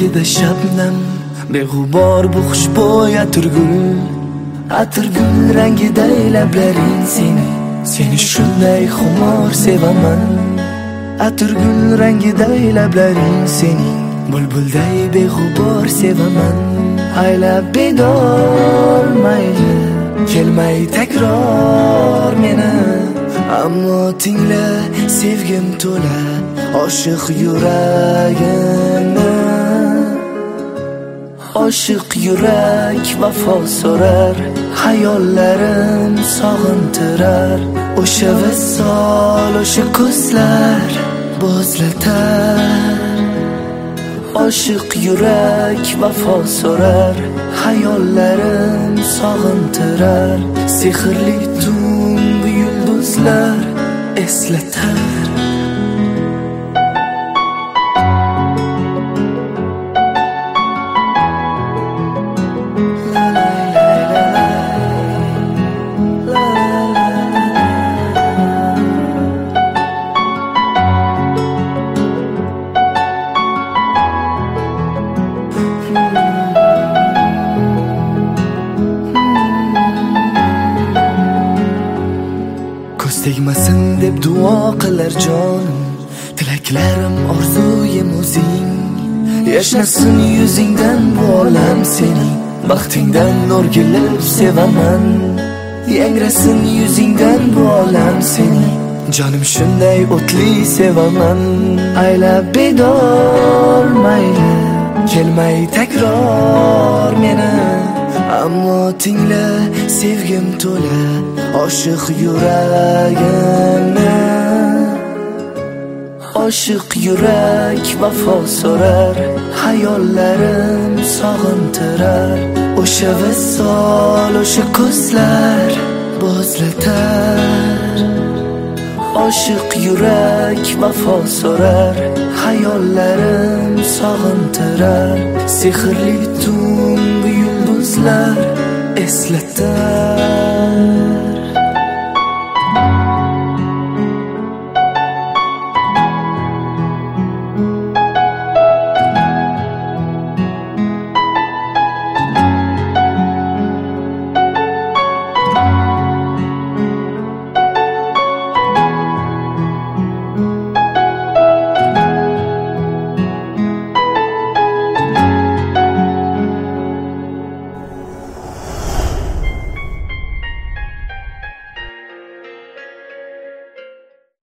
ko'zlarida shabnam, beg'ubor bu xushbo'y atirgul rangiday lablaring seni shunday xumor sevaman. Atirgul rangiday lablaring seni bulbulday beg'ubor sevaman. Aylab bedor mayli kelmay takror meni, ammo tingla sevgim to'la oshiq yuragimni. Oshiq yurak vafo so'rar, hayollarim sog'intirar. O'sha visol, o'sha ko'zlar bo'zlatar. Oshiq yurak vafo so'rar, hayollarim sog'intirar. Sehrli tun bu yulduzlar eslatar. Tegmasin deb duo qilar jonim, tilaklarim orzuyim o'zing. Yashnasin yuzingdan bu olam sening, baxtingdan o'rgilib sevaman. Yangrasin yuzingdan bu olam sening, jonim shunday o'tli sevaman. Aylab bedor mayli kelmay takror meni, ammo tingla sevgim to'la oshiq yuragimni. Oshiq yurak vafo so'rar, hayollarim sog'intirar. O'sha visol, o'sha ko'zlar bo'zlatar. Oshiq yurak vafo so'rar, hayollarim sog'intirar. Sehrli tun bu yulduzlar eslatar.